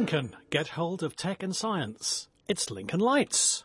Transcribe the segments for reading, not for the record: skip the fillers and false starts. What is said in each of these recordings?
Lincoln, get hold of tech and science. It's Lincoln Lights.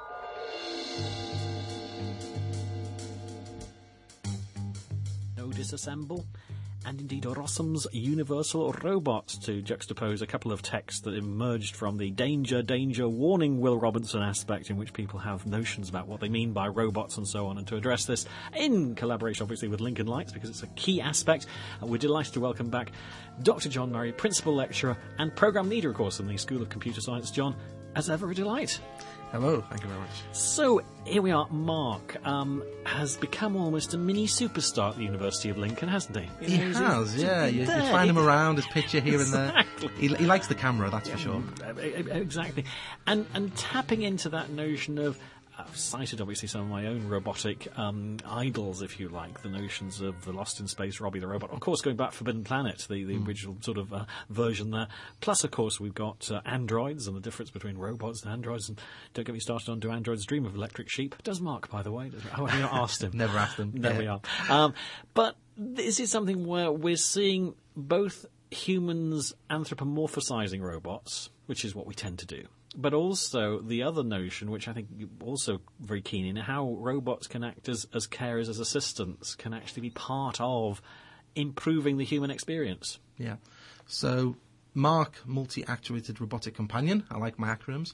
No disassemble, and indeed Rossum's Universal Robots, to juxtapose a couple of texts that emerged from the danger, warning Will Robinson aspect, in which people have notions about what they mean by robots and so on, and to address this in collaboration obviously with Lincoln Lights, because it's a key aspect. We're delighted to welcome back Dr. John Murray, Principal Lecturer and Programme Leader, of course, in the School of Computer Science. John, as ever, a delight. Hello, thank you very much. So, here we are. Mark has become almost a mini superstar at the University of Lincoln, hasn't he? He has, yeah. You find him around, his picture here and there. He likes the camera, that's for sure. Exactly. And tapping into that notion of, I've cited obviously some of my own robotic idols, if you like, the notions of the Lost in Space Robbie the Robot. Of course, going back Forbidden Planet, the original sort of version there. Plus, of course, we've got androids and the difference between robots and androids. And don't get me started on Do Androids Dream of Electric Sheep? Does Mark, by the way? Oh, I not asked him. Never asked him. There we are. But this is something where we're seeing both humans anthropomorphizing robots, which is what we tend to do, but also the other notion, which I think you're also very keen in, how robots can act as carers, as assistants, can actually be part of improving the human experience. Yeah. So Mark, Multi-Actuated Robotic Companion, I like my acronyms,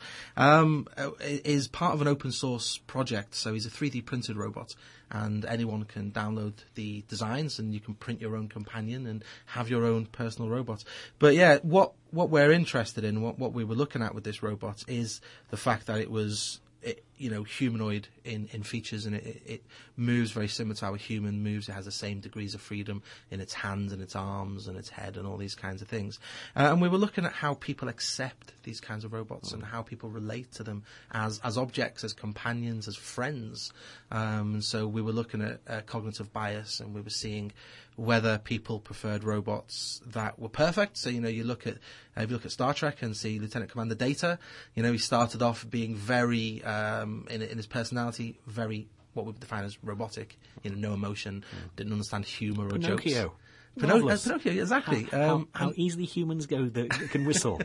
is part of an open source project. So he's a 3D printed robot, and anyone can download the designs and you can print your own companion and have your own personal robot. But yeah, what we're interested in, what we were looking at with this robot, is the fact that it was humanoid in features, and it moves very similar to how a human moves. It has the same degrees of freedom in its hands and its arms and its head and all these kinds of things. And we were looking at how people accept these kinds of robots and how people relate to them as objects, as companions, as friends. And so we were looking at cognitive bias, and we were seeing whether people preferred robots that were perfect. So, you look at, if you look at Star Trek and see Lieutenant Commander Data, he started off being very, in his personality, very, what we define as robotic, no emotion, didn't understand humour or jokes. Pinocchio, exactly. How easily humans go that can whistle.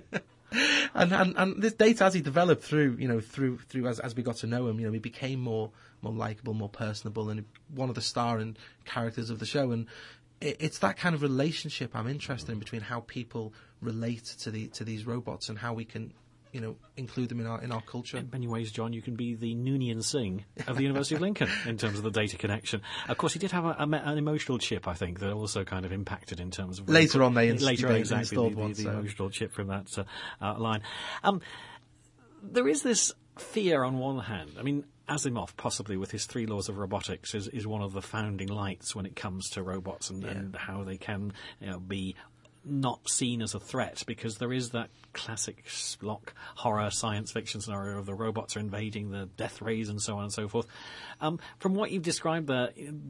and this Data, as he developed through as we got to know him, he became more likeable, more personable, and one of the starring characters of the show. And it's that kind of relationship I'm interested in, between how people relate to these robots and how we can include them in our culture. In many ways, John, you can be the Noonien Singh of the University of Lincoln in terms of the data connection. Of course, he did have an emotional chip, I think, that also kind of impacted in terms of... Later on, they installed one. The emotional chip from that line. There is this fear on one hand. I mean, Asimov, possibly with his 3 laws of robotics, is one of the founding lights when it comes to robots and how they can be not seen as a threat, because there is that classic Spock horror science fiction scenario of the robots are invading the death rays and so on and so forth. From what you've described there,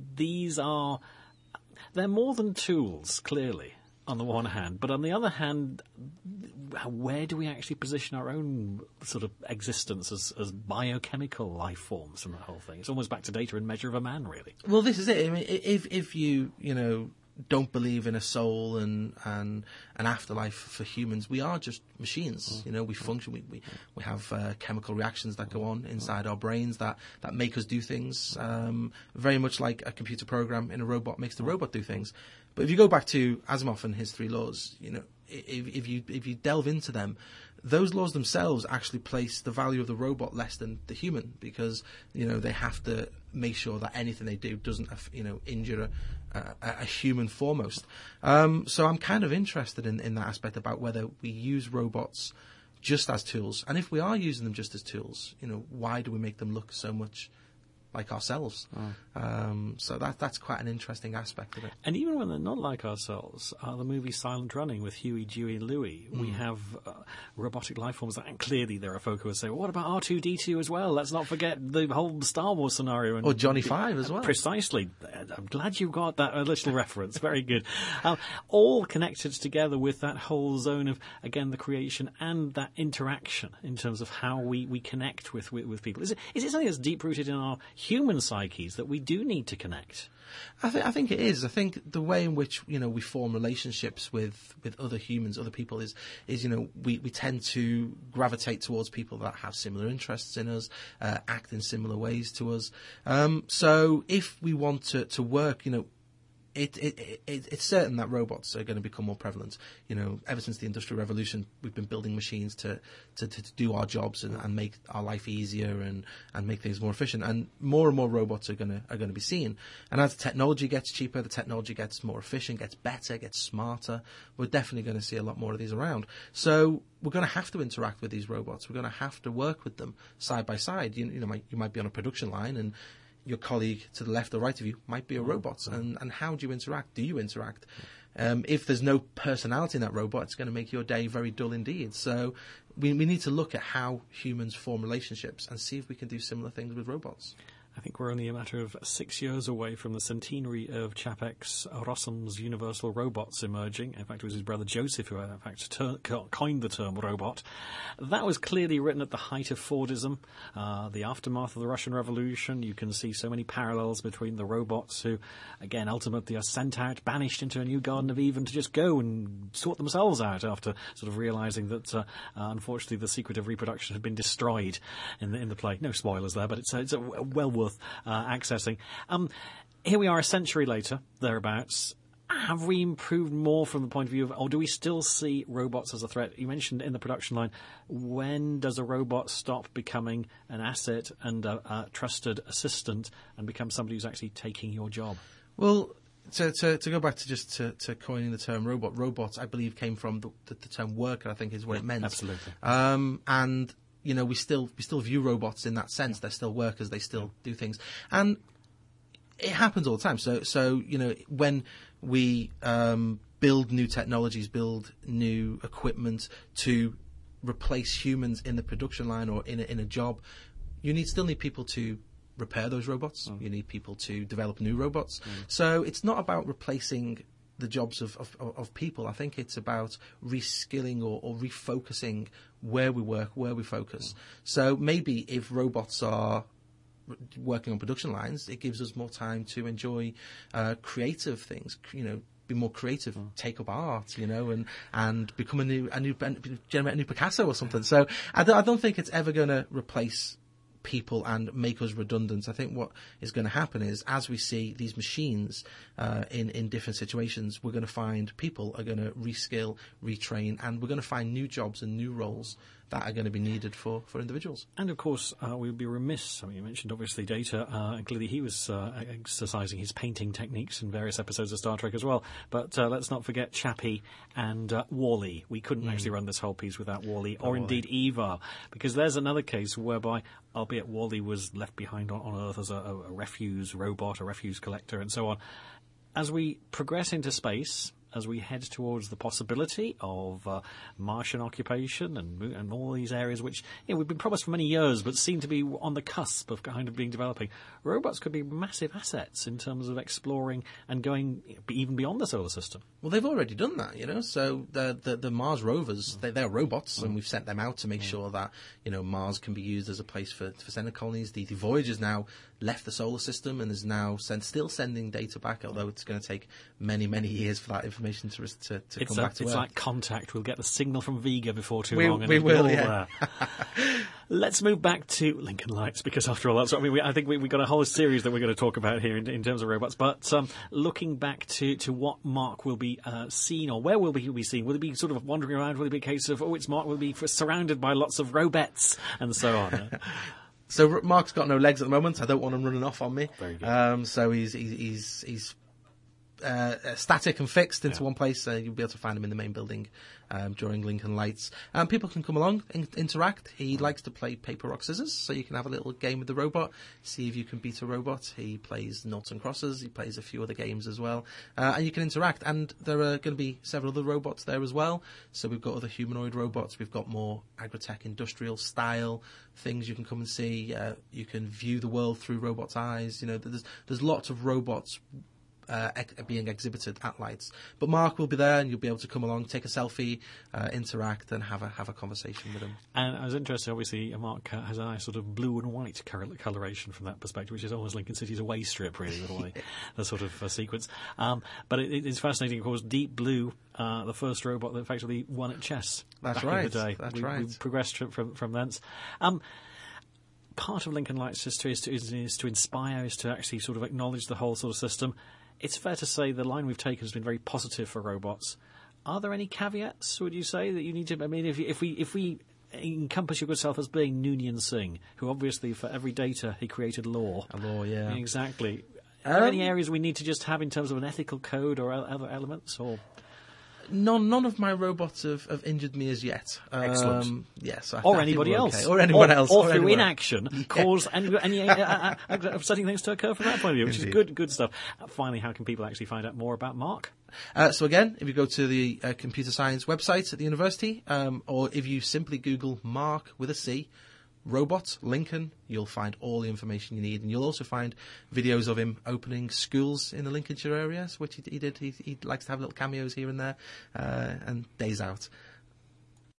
they're more than tools, clearly, on the one hand, but on the other hand, where do we actually position our own sort of existence as biochemical life forms from the whole thing? It's almost back to Data and Measure of a Man, really. Well, this is it. I mean, if you don't believe in a soul and an afterlife for humans, we are just machines. We function. We have chemical reactions that go on inside our brains that make us do things. Very much like a computer program in a robot makes the robot do things. But if you go back to Asimov and his 3 laws, if you delve into them, those laws themselves actually place the value of the robot less than the human, because they have to make sure that anything they do doesn't injure a human foremost. So I'm kind of interested in that aspect about whether we use robots just as tools, and if we are using them just as tools, why do we make them look so much like ourselves? So that's quite an interesting aspect of it. And even when they're not like ourselves, the movie Silent Running with Huey, Dewey and Louie, we have robotic life forms that, and clearly there are folk who will say, well, what about R2-D2 as well? Let's not forget the whole Star Wars scenario. Or Johnny Five as well. Precisely. I'm glad you got that little reference. Very good. All connected together with that whole zone of, again, the creation and that interaction in terms of how we connect with people. Is it something that's deep-rooted in our human psyches that we do need to connect. I think it is. I think the way in which we form relationships with other humans, other people, is we tend to gravitate towards people that have similar interests in us, act in similar ways to us. So if we want to work, it's certain that robots are going to become more prevalent. Ever since the Industrial Revolution, we've been building machines to do our jobs and make our life easier and make things more efficient. And more robots are going to be seen. And as the technology gets cheaper, the technology gets more efficient, gets better, gets smarter. We're definitely going to see a lot more of these around. So we're going to have to interact with these robots. We're going to have to work with them side by side. You might be on a production line and your colleague to the left or right of you might be a robot. And how do you interact? Do you interact? If there's no personality in that robot, it's going to make your day very dull indeed. So we need to look at how humans form relationships and see if we can do similar things with robots. I think we're only a matter of 6 years away from the centenary of Chapek's Rossum's Universal Robots emerging. In fact, it was his brother Joseph who, in fact, coined the term robot. That was clearly written at the height of Fordism, the aftermath of the Russian Revolution. You can see so many parallels between the robots who, again, ultimately are sent out, banished into a new Garden of Eden to just go and sort themselves out after sort of realising that, unfortunately, the secret of reproduction had been destroyed in the play. No spoilers there, but it's a well worth accessing. Here we are a century later, thereabouts. Have we improved more from the point of view of, or do we still see robots as a threat? You mentioned in the production line, when does a robot stop becoming an asset and a trusted assistant and become somebody who's actually taking your job? Well, to go back to coining the term robot, robots, I believe, came from the term worker, I think is what it meant. Absolutely. And we still view robots in that sense. They're still workers. They still do things, and it happens all the time. So when we build new technologies, build new equipment to replace humans in the production line or in a job, you still need people to repair those robots. You need people to develop new robots. So it's not about replacing the jobs of people. I think it's about reskilling or refocusing where we work, where we focus. So maybe if robots are working on production lines, it gives us more time to enjoy creative things, be more creative, take up art, and become generate a new Picasso or something. So I don't think it's ever going to replace people and make us redundant. I think what is going to happen is, as we see these machines in different situations, we're going to find people are going to reskill, retrain, and we're going to find new jobs and new roles that are going to be needed for individuals. And of course, we would be remiss. I mean, you mentioned obviously Data, and clearly he was exercising his painting techniques in various episodes of Star Trek as well. But let's not forget Chappie and Wally. We couldn't actually run this whole piece without Wally, or indeed Eva, because there's another case whereby, albeit Wally was left behind on Earth as a refuse robot, a refuse collector, and so on. As we progress into space, as we head towards the possibility of Martian occupation and all these areas which we've been promised for many years but seem to be on the cusp of kind of being developing, robots could be massive assets in terms of exploring and going even beyond the solar system. Well, they've already done that, So the Mars rovers, they're robots, and we've sent them out to make sure that Mars can be used as a place for sending colonies. The Voyager's now left the solar system and is now still sending data back, although it's going to take many, many years for that information to come back to Earth. It's like Contact. We'll get the signal from Vega before too long. We will, yeah. Let's move back to Lincoln Lights, because after all, I think we've got a whole series that we're going to talk about here in terms of robots. But looking back to what Mark will be seen, or where will he be seen? Will he be sort of wandering around? Will it be a case of, it's Mark, will be surrounded by lots of robots and so on? So Mark's got no legs at the moment. I don't want him running off on me. Very good. So he's static and fixed into one place. You'll be able to find him in the main building during Lincoln Lights. People can come along and interact. He likes to play paper, rock, scissors, so you can have a little game with the robot, see if you can beat a robot. He plays noughts and crosses. He plays a few other games as well. And you can interact. And there are going to be several other robots there as well. So we've got other humanoid robots. We've got more agri-tech, industrial style things you can come and see. You can view the world through robots' eyes. There's lots of robots being exhibited at Lights. But Mark will be there, and you'll be able to come along, take a selfie, interact, and have a conversation with him. And I was interested, obviously, Mark has a nice sort of blue and white coloration from that perspective, which is almost Lincoln City's away strip, really, with all the sort of sequence. But it's fascinating, of course, Deep Blue, the first robot that effectively won at chess. That's back right. in the day. That's we progressed from thence. Part of Lincoln Lights history is to inspire, is to actually sort of acknowledge the whole sort of system. It's fair to say the line we've taken has been very positive for robots. Are there any caveats, would you say, that you need to... I mean, if we encompass your good self as being Noonien Singh, who obviously for every data he created law. A law, yeah. Exactly. Are there any areas we need to just have in terms of an ethical code or other elements? Or None of my robots have injured me as yet. Excellent. Yes. Or anybody else. Okay. Or anyone else. Or through inaction, cause any upsetting things to occur from that point of view, which Indeed. is good stuff. Finally, how can people actually find out more about Mark? So again, if you go to the computer science website at the university, or if you simply Google Mark with a C, robot, Lincoln, you'll find all the information you need. And you'll also find videos of him opening schools in the Lincolnshire area, which he did. He likes to have little cameos here and there, and days out.